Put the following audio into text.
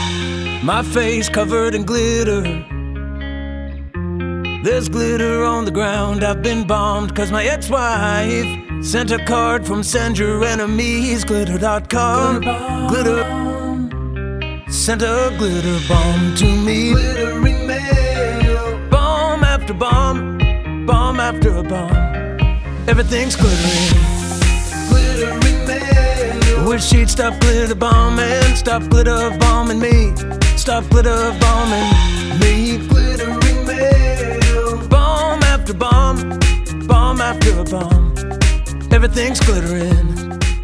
My face covered in glitter. There's glitter on the ground. I've been bombed cause my ex-wife sent a card from Send Your Enemies. Glitter.com. Glitter sent a glitter bomb to me. Glittering mail. Bomb after bomb, bomb after a bomb. Everything's glittering. Glittering mail. Wish she'd stop glitter bombing. Stop glitter bombing me. Stop glitter bombing me. Glittering mail. Bomb after bomb, bomb after a bomb. Everything's glittering.